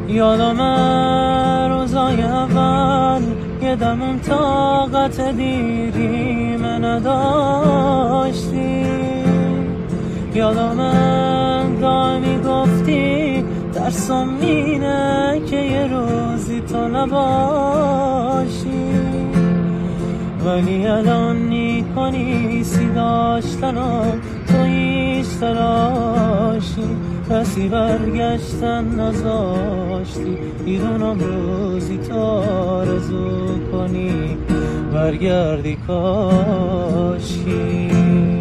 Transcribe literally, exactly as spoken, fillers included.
یادم روزای اول یه دمون طاقت دیری من نداشتی. یادم دائمی گفتی ترسم اینه که یه روزی تو نباشی، ولی الان میکنی سی داشتنم تویش تراشی. کسی برگشتن نذاشتی، میدونم روزی تو آرزو کنی برگردی کاشی.